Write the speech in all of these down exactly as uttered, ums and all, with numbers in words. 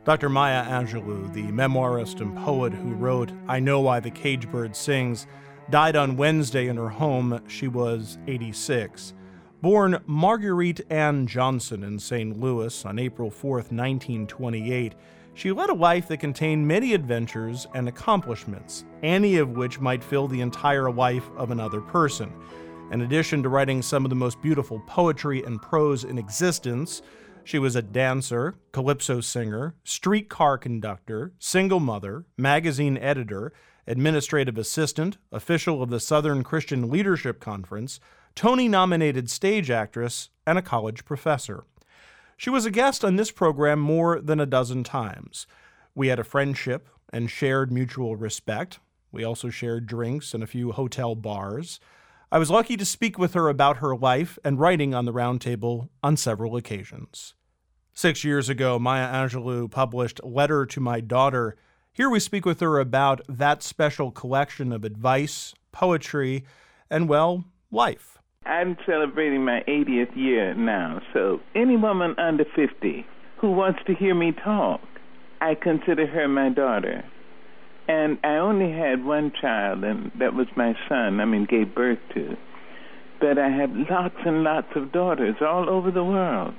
Doctor Maya Angelou, the memoirist and poet who wrote I Know Why the Caged Bird Sings, died on Wednesday in her home. She was eighty-six. Born Marguerite Ann Johnson in Saint Louis on April fourth, nineteen twenty-eight, she led a life that contained many adventures and accomplishments, any of which might fill the entire life of another person. In addition to writing some of the most beautiful poetry and prose in existence, she was a dancer, calypso singer, streetcar conductor, single mother, magazine editor, administrative assistant, official of the Southern Christian Leadership Conference, Tony-nominated stage actress, and a college professor. She was a guest on this program more than a dozen times. We had a friendship and shared mutual respect. We also shared drinks in a few hotel bars. I was lucky to speak with her about her life and writing on the Round Table on several occasions. Six years ago, Maya Angelou published Letter to My Daughter. Here we speak with her about that special collection of advice, poetry, and, well, life. I'm celebrating my eightieth year now, so any woman under fifty who wants to hear me talk, I consider her my daughter. And I only had one child, and that was my son, I mean, gave birth to. But I have lots and lots of daughters all over the world.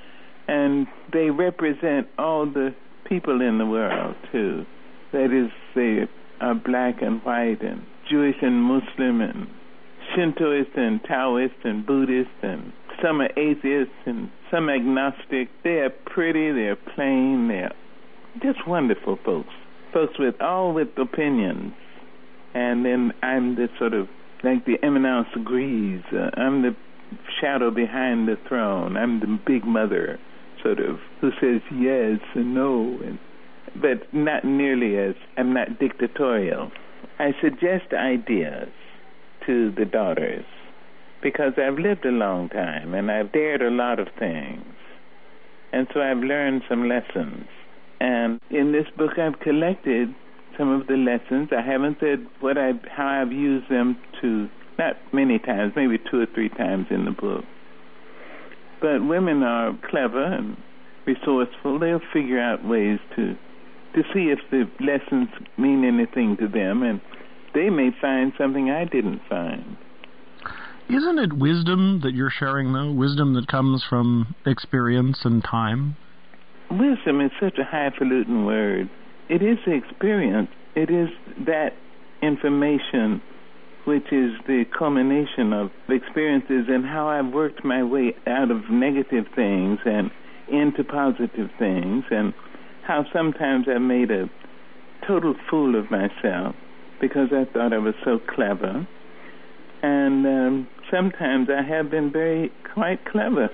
And they represent all the people in the world, too. That is, they are black and white and Jewish and Muslim and Shintoist and Taoist and Buddhist, and some are atheists and some agnostic. They are pretty, they are plain, they are just wonderful folks. Folks with all with opinions. And then I'm the sort of, like the eminence grise. Uh, I'm the shadow behind the throne. I'm the big mother, sort of, who says yes and no, and, but not nearly as, I'm not dictatorial. I suggest ideas to the daughters because I've lived a long time and I've dared a lot of things. And so I've learned some lessons. And in this book, I've collected some of the lessons. I haven't said what I, how I've used them to, not many times, maybe two or three times in the book. But women are clever and resourceful. They'll figure out ways to, to see if the lessons mean anything to them, and they may find something I didn't find. Isn't it wisdom that you're sharing, though? Wisdom that comes from experience and time? Wisdom is such a highfalutin word. It is the experience. It is that information which is the culmination of experiences and how I've worked my way out of negative things and into positive things, and how sometimes I made a total fool of myself because I thought I was so clever. And um, sometimes I have been very quite clever.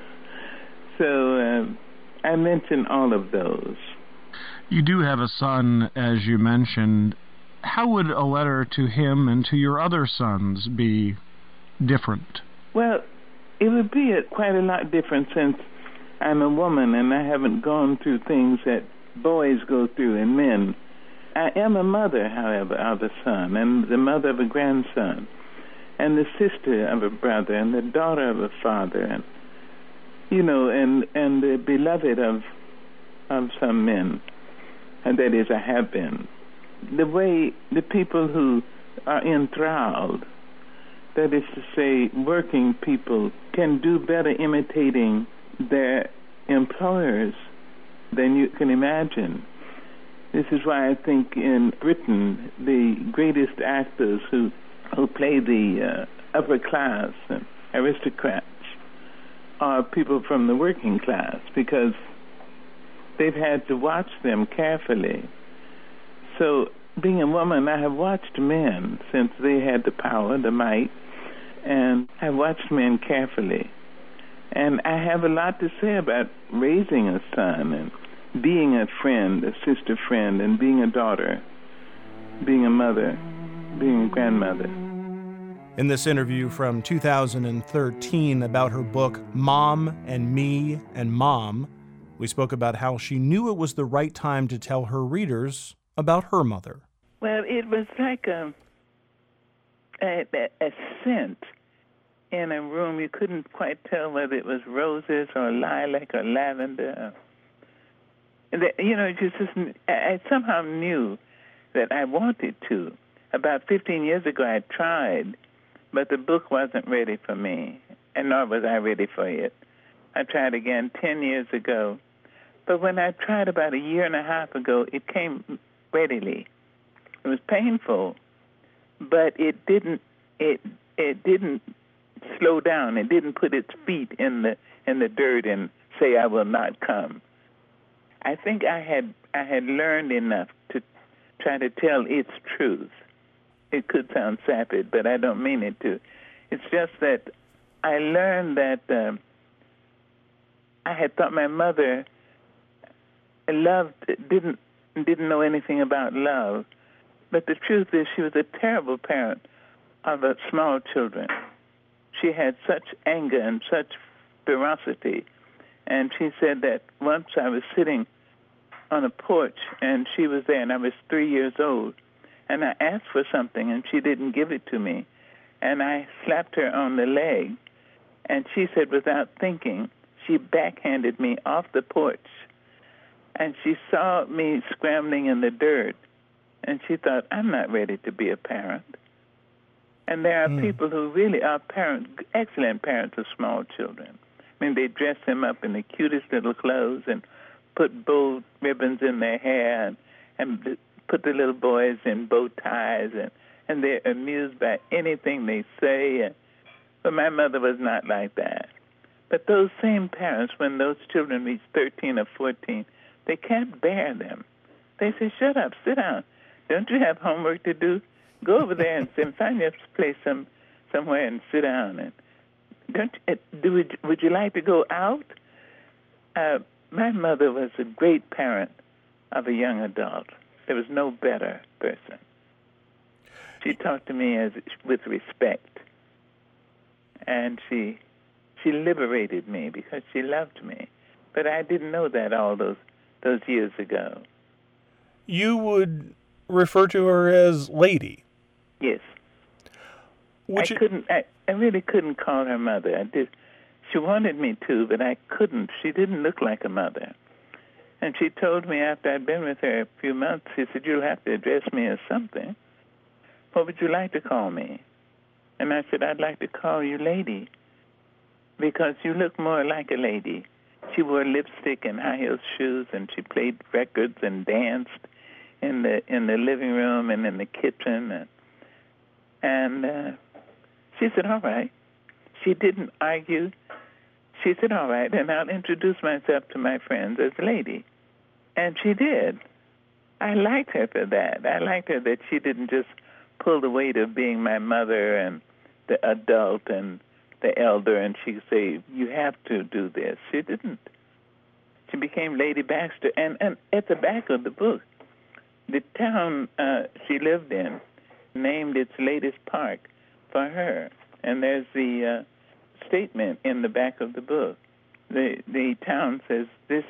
So uh, I mention all of those. You do have a son, as you mentioned. How would a letter to him and to your other sons be different? Well, it would be a, quite a lot different since I'm a woman and I haven't gone through things that boys go through and men. I am a mother, however, of a son and the mother of a grandson and the sister of a brother and the daughter of a father and, you know, and, and the beloved of, of some men. And that is, I have been. The way the people who are enthralled, that is to say, working people, can do better imitating their employers than you can imagine. This is why I think in Britain, the greatest actors who, who play the uh, upper class and aristocrats are people from the working class, because they've had to watch them carefully. So, being a woman, I have watched men since they had the power, the might, and I've watched men carefully. And I have a lot to say about raising a son and being a friend, a sister friend, and being a daughter, being a mother, being a grandmother. In this interview from two thousand thirteen about her book, Mom and Me and Mom, we spoke about how she knew it was the right time to tell her readers about her mother. Well, it was like a, a, a scent in a room. You couldn't quite tell whether it was roses or lilac or lavender. that, you know, just, just I somehow knew that I wanted to. About fifteen years ago, I tried, but the book wasn't ready for me, and nor was I ready for it. I tried again ten years ago, but when I tried about a year and a half ago, it came readily. It was painful, but it didn't. It it didn't slow down. It didn't put its feet in the in the dirt and say, "I will not come." I think I had I had learned enough to try to tell its truth. It could sound sapid, but I don't mean it to. It's just that I learned that um, I had thought my mother loved didn't didn't know anything about love, but the truth is she was a terrible parent of uh, small children. She had such anger and such ferocity, and she said that once I was sitting on a porch, and she was there, and I was three years old, and I asked for something, and she didn't give it to me, and I slapped her on the leg, and she said, without thinking, she backhanded me off the porch, and she saw me scrambling in the dirt, and she thought, I'm not ready to be a parent. And there are mm. people who really are parents, excellent parents of small children. I mean, they dress them up in the cutest little clothes and put bow ribbons in their hair and, and put the little boys in bow ties, and, and they're amused by anything they say. And, but my mother was not like that. But those same parents, when those children reach thirteen or fourteen, they can't bear them. They say, shut up, sit down. Don't you have homework to do? Go over there and, and find your place some, somewhere and sit down. And don't uh, do would, would you like to go out? Uh, my mother was a great parent of a young adult. There was no better person. She talked to me as with respect, and she she liberated me because she loved me. But I didn't know that all those those years ago. You would refer to her as Lady. Yes. Would I you... couldn't. I, I really couldn't call her mother. I did. She wanted me to, but I couldn't. She didn't look like a mother. And she told me after I'd been with her a few months, she said, you'll have to address me as something. What would you like to call me? And I said, I'd like to call you Lady, because you look more like a lady. She wore lipstick and high-heeled shoes, and she played records and danced in the in the living room and in the kitchen. And, and uh, she said, all right. She didn't argue. She said, all right, and I'll introduce myself to my friends as Lady. And she did. I liked her for that. I liked her that she didn't just pull the weight of being my mother and the adult and the elder, and she could say, you have to do this. She didn't. She became Lady Baxter. And, and at the back of the book, the town uh, she lived in named its latest park for her. And there's the uh, statement in the back of the book. The the town says this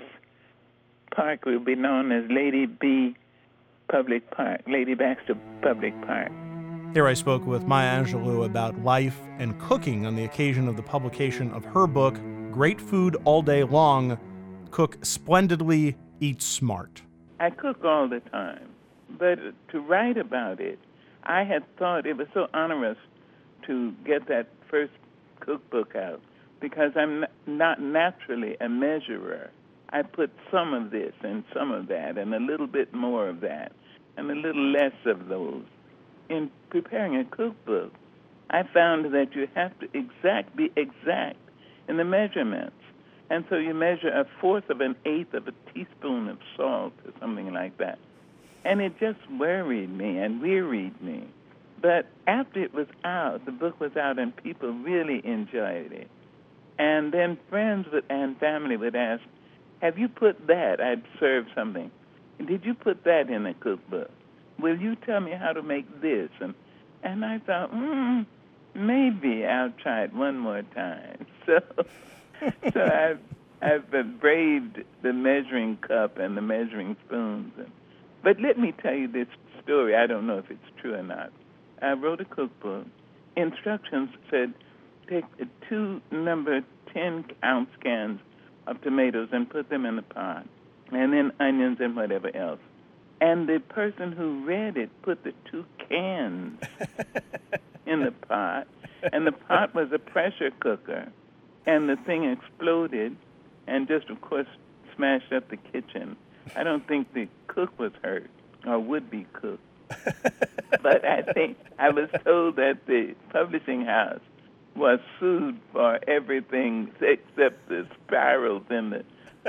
park will be known as Lady B Public Park, Lady Baxter Public Park. Here I spoke with Maya Angelou about life and cooking on the occasion of the publication of her book, Great Food All Day Long, Cook Splendidly, Eat Smart. I cook all the time, but to write about it, I had thought it was so onerous to get that first cookbook out because I'm not naturally a measurer. I put some of this and some of that and a little bit more of that and a little less of those. In preparing a cookbook, I found that you have to exact be exact in the measurements. And so you measure a fourth of an eighth of a teaspoon of salt or something like that. And it just worried me and wearied me. But after it was out, the book was out, and people really enjoyed it. And then friends would, and family would ask, have you put that? I'd serve something. Did you put that in the cookbook? Will you tell me how to make this? And and I thought, hmm, maybe I'll try it one more time. So so I've, I've braved the measuring cup and the measuring spoons. And, but let me tell you this story. I don't know if it's true or not. I wrote a cookbook. Instructions said, take two number ten ounce cans of tomatoes and put them in a pot and then onions and whatever else. And the person who read it put the two cans in the pot, and the pot was a pressure cooker, and the thing exploded and just, of course, smashed up the kitchen. I don't think the cook was hurt, or would-be cook. But I think I was told that the publishing house was sued for everything except the spirals in the...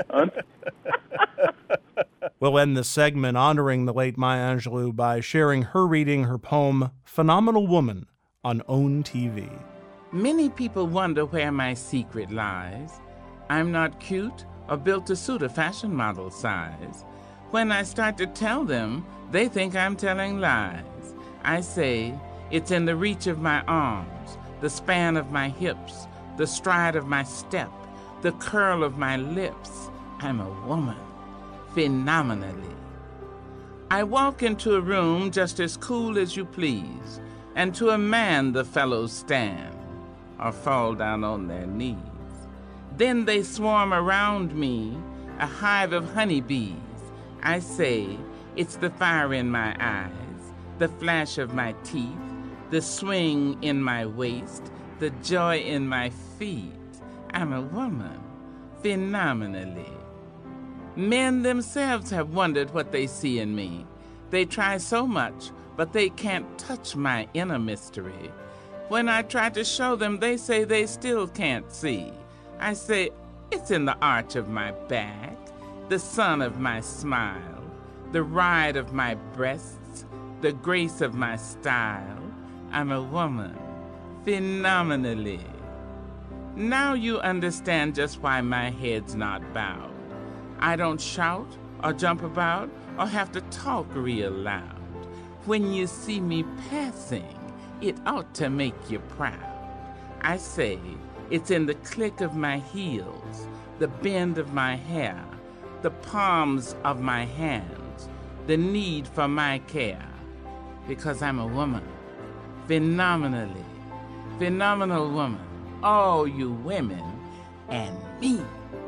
We'll end this segment honoring the late Maya Angelou by sharing her reading her poem, Phenomenal Woman, on OWN T V. Many people wonder where my secret lies. I'm not cute or built to suit a fashion model size. When I start to tell them, they think I'm telling lies. I say, it's in the reach of my arms, the span of my hips, the stride of my step, the curl of my lips. I'm a woman, phenomenally. I walk into a room just as cool as you please, and to a man the fellows stand or fall down on their knees. Then they swarm around me, a hive of honeybees. I say, it's the fire in my eyes, the flash of my teeth, the swing in my waist, the joy in my feet. I'm a woman, phenomenally. Men themselves have wondered what they see in me. They try so much, but they can't touch my inner mystery. When I try to show them, they say they still can't see. I say, it's in the arch of my back, the sun of my smile, the ride of my breasts, the grace of my style. I'm a woman, phenomenally. Now you understand just why my head's not bowed. I don't shout or jump about or have to talk real loud. When you see me passing, it ought to make you proud. I say, it's in the click of my heels, the bend of my hair, the palms of my hands, the need for my care. Because I'm a woman, phenomenally, phenomenal woman, all you women and me.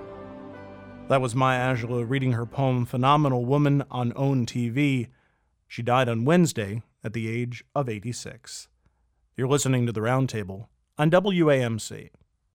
That was Maya Angelou reading her poem Phenomenal Woman on OWN T V. She died on Wednesday at the age of eighty-six. You're listening to The Roundtable on W A M C.